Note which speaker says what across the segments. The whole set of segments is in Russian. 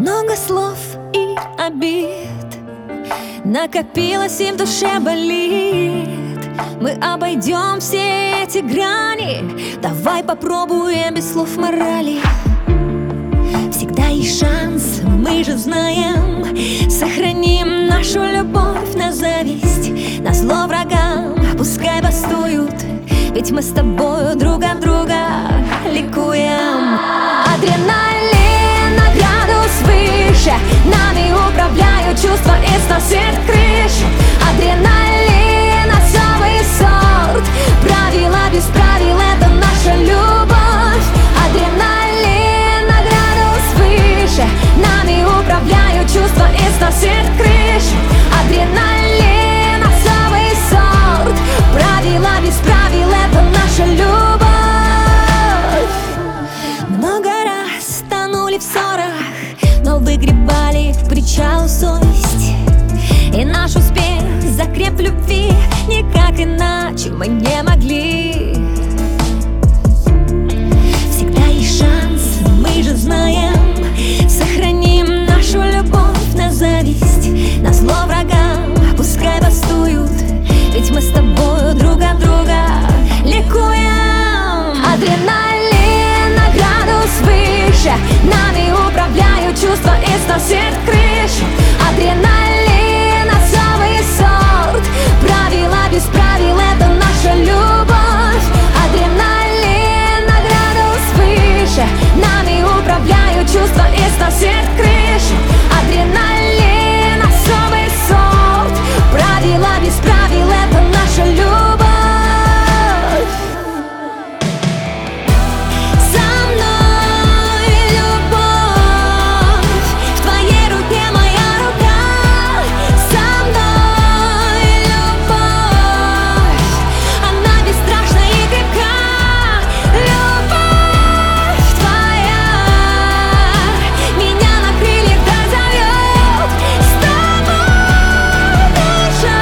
Speaker 1: Много слов и обид накопилось и в душе болит. Мы обойдем все эти грани. Давай попробуем без слов морали. Всегда есть шанс, мы же знаем. Сохраним нашу любовь на зависть, на зло врагам. Пускай бастуют, ведь мы с тобою друг от друга ликуем. Адреналин на градус выше, нами управляют чувства и сносит крышу. Адреналин особый сорт, правила без правил — это наша любовь. Адреналин на градус выше, нами управляют чувства и сносит крышу. Адреналин особый сорт, правила без правил — это наша любовь. Много раз тонули в ссорах, но выгребали к причалу совесть. И наш успех закреп любви, никак иначе мы не могли. Всегда есть шанс, мы же знаем. Сохраним нашу любовь на зависть, на зло врагам. Пускай бастуют, ведь мы с тобою друг от друга ликуем. Адреналин на градус выше, нами управляют чувства и сносит крышу. Адреналин особый сорт, правила без правил — это наша любовь. Адреналин на градус выше, нами управляют чувства и сносит крышу. Адреналин особый сорт, правила без правил — это наша любовь. За мной любовь, в твоей руке моя рука. За мной любовь, она бесстрашна и крепка. Любовь твоя меня на крыльях дозовет. С тобой душа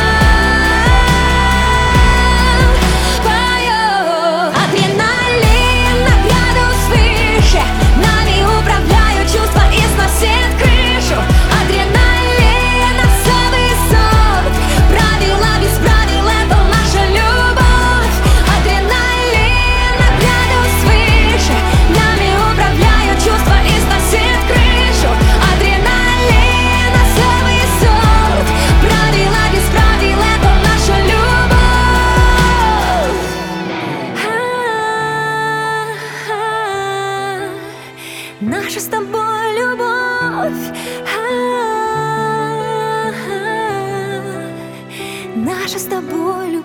Speaker 1: поет. Адреналин на градус выше, нами управляют чувства и сносит крышу. Адреналин особый сорт, правила без правил — это наша любовь. Адреналин на градус выше, нами управляют чувства и сносит крышу. Адреналин особый сорт, правила без правил — это наша любовь. Наша с тобой любовь. Наша с тобой любовь.